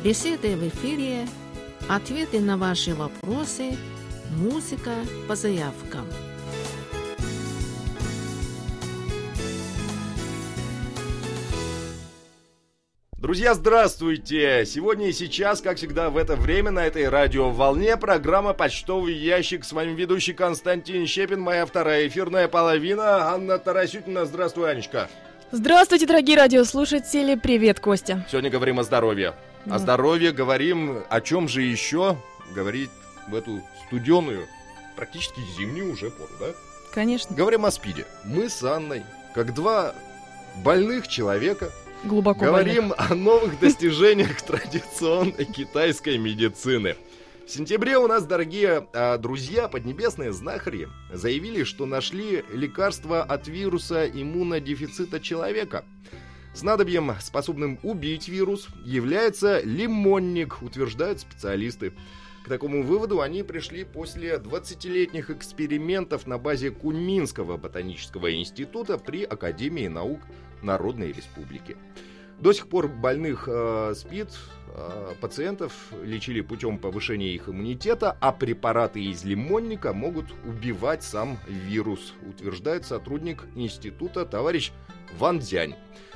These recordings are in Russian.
Беседы в эфире, ответы на ваши вопросы, музыка по заявкам. Друзья, здравствуйте! Сегодня и сейчас, как всегда в это время, на этой радиоволне программа «Почтовый ящик». С вами ведущий Константин Щепин, моя вторая эфирная половина Анна Тарасютина. Здравствуй, Анечка. Здравствуйте, дорогие радиослушатели. Привет, Костя. Сегодня говорим о здоровье. О здоровье говорим, о чем же еще говорить в эту студеную, практически зимнюю уже пору, да? Конечно. Говорим о СПИДе. Мы с Анной, как два больных человека, глубоко говорим больных. О новых достижениях традиционной китайской медицины. В сентябре у нас, дорогие друзья, поднебесные знахари заявили, что нашли лекарство от вируса иммунодефицита человека. Снадобьем, способным убить вирус, является лимонник, утверждают специалисты. К такому выводу они пришли после 20-летних экспериментов на базе Куньминского ботанического института при Академии наук Народной Республики. До сих пор больных СПИД пациентов лечили путем повышения их иммунитета, а препараты из лимонника могут убивать сам вирус, утверждает сотрудник института товарищ Ван Цзянь.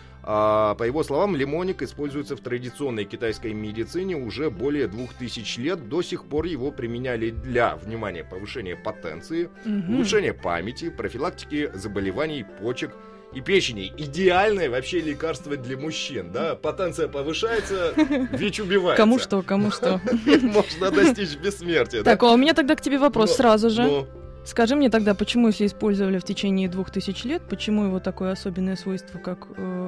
По его словам, лимонник используется в традиционной китайской медицине уже более 2000 лет. До сих пор его применяли для, внимания, повышения потенции, улучшения памяти, профилактики заболеваний почек и печени. Идеальное вообще лекарство для мужчин, да? Потенция повышается, ВИЧ убивается. Кому что. Можно достичь бессмертия. Так, а у меня тогда к тебе вопрос сразу же. Скажи мне тогда, почему, если использовали в течение 2000 лет, почему его такое особенное свойство, как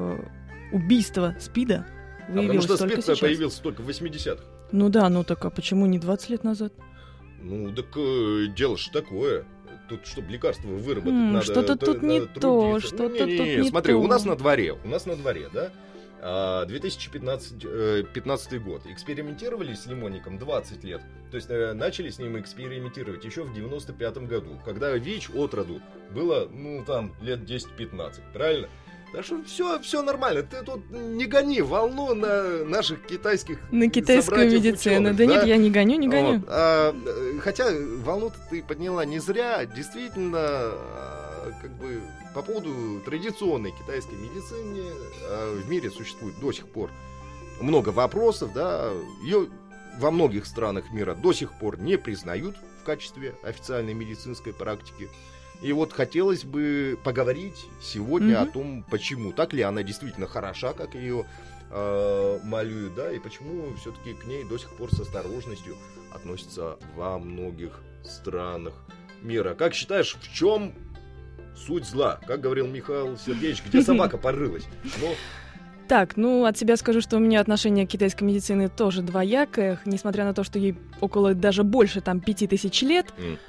убийство СПИДа, выявилось только сейчас? Потому что СПИД появился только в 80-х. Ну да, так а почему не 20 лет назад? Ну, так дело ж такое. Тут, чтобы лекарство выработать, надо что-то тут не то, что-то тут не то. Смотри, у нас на дворе, да? 2015 год. Экспериментировали с лимонником 20 лет. То есть начали с ним экспериментировать еще в 95-м году, когда ВИЧ от роду было, лет 10-15, правильно? Так что все нормально. Ты тут не гони волну на наших китайских на китайскую медицину. Ученых, да нет, я не гоню. Вот. Хотя волну-то ты подняла не зря. Действительно, по поводу традиционной китайской медицины в мире существует до сих пор много вопросов, да, ее во многих странах мира до сих пор не признают в качестве официальной медицинской практики. И вот хотелось бы поговорить сегодня о том, почему, так ли она действительно хороша, как ее малюют, да, и почему все-таки к ней до сих пор с осторожностью относятся во многих странах мира. Как считаешь, в чем суть зла? Как говорил Михаил Сергеевич, где собака порылась? Так, от себя скажу, что у меня отношение к китайской медицине тоже двоякое, несмотря на то, что ей около даже больше 5000 лет.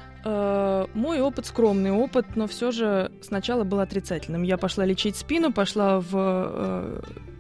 Мой опыт скромный опыт, но все же сначала был отрицательным. Я пошла лечить спину, пошла в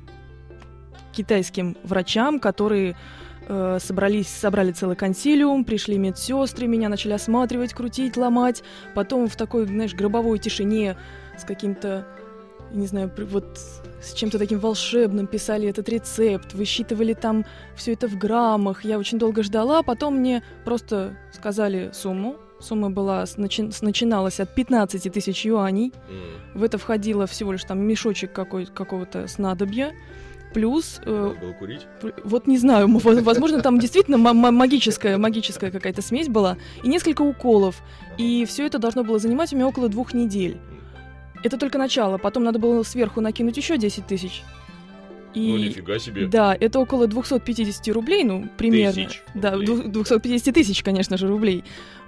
китайским врачам, которые собрали целый консилиум, пришли медсестры, меня начали осматривать, крутить, ломать. Потом в такой, гробовой тишине с каким-то, не знаю, с чем-то таким волшебным писали этот рецепт, высчитывали там все это в граммах. Я очень долго ждала, потом мне просто сказали сумму. Сумма начиналась от 15 тысяч юаней. В это входило всего лишь мешочек какого-то снадобья. Плюс... Надо было курить? Вот не знаю, возможно, там действительно магическая какая-то смесь была. И несколько уколов. И все это должно было занимать у меня около 2 недель. Это только начало. Потом надо было сверху накинуть еще 10 тысяч. Нифига себе. Да, это около 250 рублей, примерно. Тысяч да, 250 тысяч, конечно же, рублей.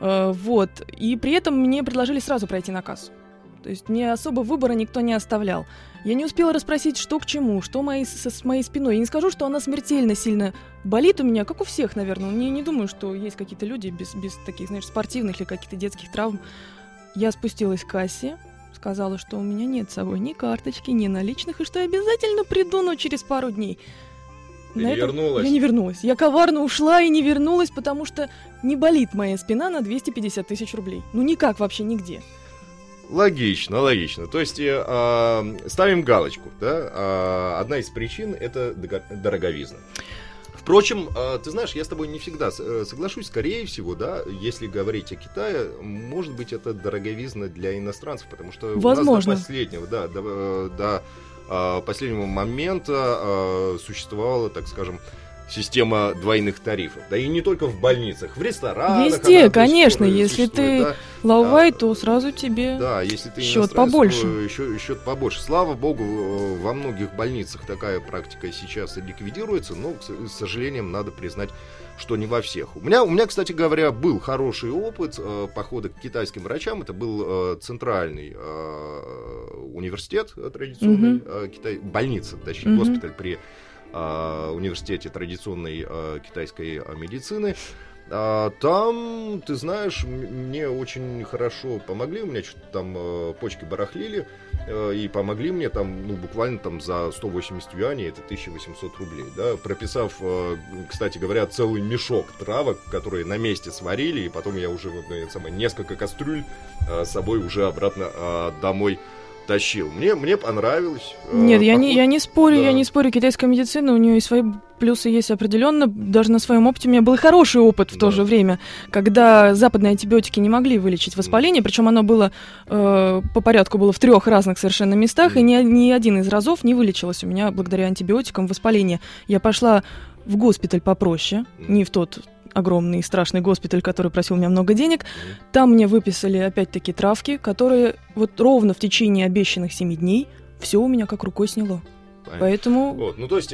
И при этом мне предложили сразу пройти на кассу. То есть мне особо выбора никто не оставлял. Я не успела расспросить, что к чему, что с моей спиной. Я не скажу, что она смертельно сильно болит у меня, как у всех, наверное. Не думаю, что есть какие-то люди без таких, спортивных или каких-то детских травм. Я спустилась к кассе, сказала, что у меня нет с собой ни карточки, ни наличных, и что я обязательно приду, через пару дней. Ты не вернулась? Я не вернулась. Я коварно ушла и не вернулась, потому что не болит моя спина на 250 тысяч рублей. Никак вообще нигде. Логично. То есть ставим галочку, да? Одна из причин — это дороговизна. Впрочем, ты знаешь, я с тобой не всегда соглашусь. Скорее всего, да, если говорить о Китае, может быть, это дороговизна для иностранцев, потому что Возможно. у нас до последнего момента существовала, так скажем, система двойных тарифов. Да и не только в больницах, в ресторанах. Везде, конечно, если ты лаувай, то сразу тебе если ты счет побольше. Счет побольше. Слава богу, во многих больницах такая практика сейчас ликвидируется, но, к сожалению, надо признать, что не во всех. У меня, кстати говоря, был хороший опыт похода к китайским врачам. Это был центральный университет традиционный, больница, точнее, госпиталь при университете традиционной китайской медицины. Там, ты знаешь, мне очень хорошо помогли, у меня что-то там почки барахлили, и помогли мне там, буквально там за 180 юаней, это 1800 рублей, да, прописав, кстати говоря, целый мешок травок, которые на месте сварили, и потом я уже несколько кастрюль с собой уже обратно домой тащил. Мне понравилось. Нет, я не спорю, я не спорю. Китайская медицина, у нее и свои плюсы есть определенно. Даже на своем опыте у меня был хороший опыт в то же время, когда западные антибиотики не могли вылечить воспаление, причем оно было по порядку было в 3 разных совершенно местах, и ни один из разов не вылечилось у меня благодаря антибиотикам воспаление. Я пошла в госпиталь попроще, не в тот огромный страшный госпиталь, который просил у меня много денег. Там мне выписали опять-таки травки, которые вот ровно в течение обещанных 7 дней все у меня как рукой сняло. Понятно. Поэтому... то есть,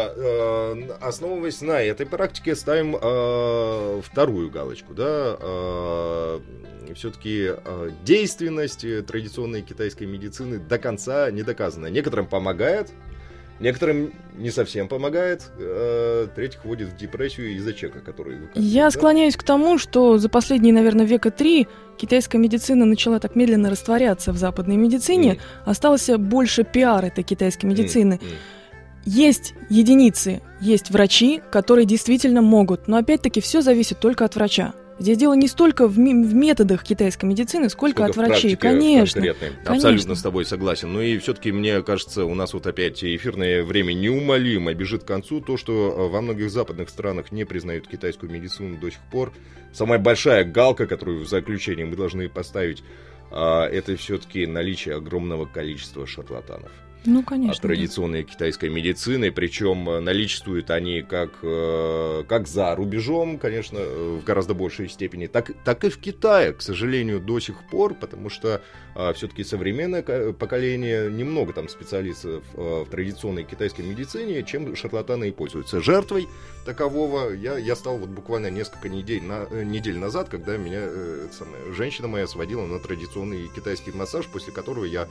основываясь на этой практике, ставим вторую галочку, да, все-таки действенность традиционной китайской медицины до конца не доказана. Некоторым помогает, некоторым не совсем помогает, третьих вводит в депрессию из-за чека, который выказывает. Я склоняюсь к тому, что за последние, наверное, века 3 китайская медицина начала так медленно растворяться в западной медицине. Остался больше пиар этой китайской медицины. Есть единицы, есть врачи, которые действительно могут, но опять-таки все зависит только от врача. Здесь дело не столько в методах китайской медицины, сколько от врачей. Конечно. Абсолютно с тобой согласен. Ну и все-таки, мне кажется, у нас вот опять эфирное время неумолимо бежит к концу. То, что во многих западных странах не признают китайскую медицину до сих пор. Самая большая галка, которую в заключение мы должны поставить, это все-таки наличие огромного количества шарлатанов. Ну, конечно. От традиционной китайской медицины, причем наличествуют они как за рубежом, конечно, в гораздо большей степени, так и в Китае, к сожалению, до сих пор, потому что все-таки современное поколение немного там специалистов в традиционной китайской медицине, чем шарлатаны и пользуются. Жертвой такового я стал вот буквально несколько недель назад, когда меня женщина моя сводила на традиционный китайский массаж, после которого я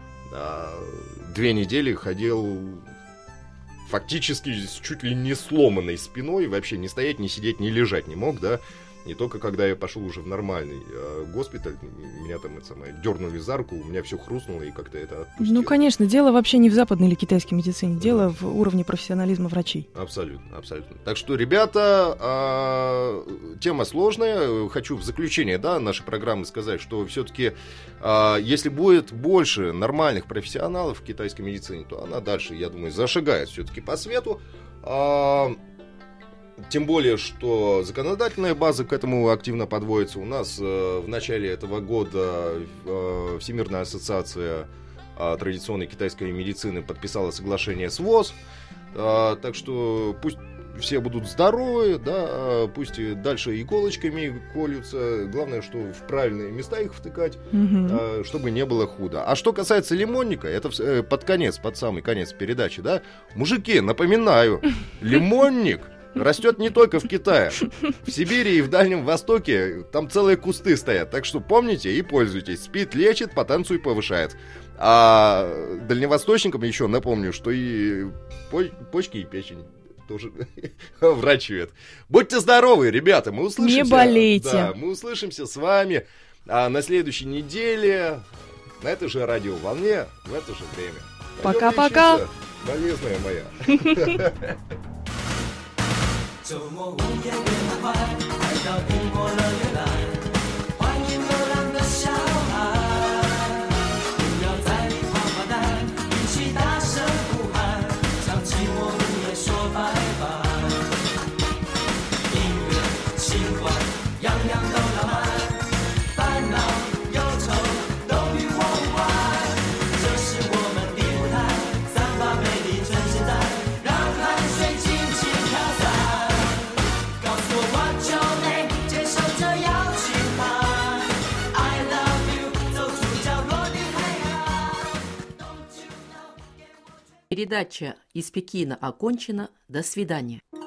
2 недели ходил фактически чуть ли не сломанной спиной, вообще не стоять, не сидеть, не лежать не мог, да. И только когда я пошел уже в нормальный госпиталь, меня там дернули за руку, у меня все хрустнуло и как-то это отпустило. Ну, конечно, дело вообще не в западной или китайской медицине, дело в уровне профессионализма врачей. Абсолютно, абсолютно. Так что, ребята, тема сложная. Хочу в заключение нашей программы сказать, что все-таки, если будет больше нормальных профессионалов в китайской медицине, то она дальше, я думаю, зашагает все-таки по свету. Тем более, что законодательная база к этому активно подводится. У нас в начале этого года Всемирная ассоциация традиционной китайской медицины подписала соглашение с ВОЗ. Так что пусть все будут здоровы, да, пусть и дальше иголочками колются. Главное, что в правильные места их втыкать, чтобы не было худо. А что касается лимонника, это под самый конец передачи, да. Мужики, напоминаю, лимонник растет не только в Китае. В Сибири и в Дальнем Востоке там целые кусты стоят. Так что помните и пользуйтесь. Спид лечит, потенцию повышает. А дальневосточникам еще напомню, что и почки, и печень тоже врачует. Будьте здоровы, ребята. Мы услышимся. Не болейте. Да, мы услышимся с вами на следующей неделе на этой же радиоволне в это же время. Пока-пока. Болезная моя. 周末午夜别太快，快到苹果乐园来，欢迎流浪的小孩，不要在里发发呆，一起大声呼喊，向寂寞午夜说拜拜。 Передача из Пекина окончена. До свидания.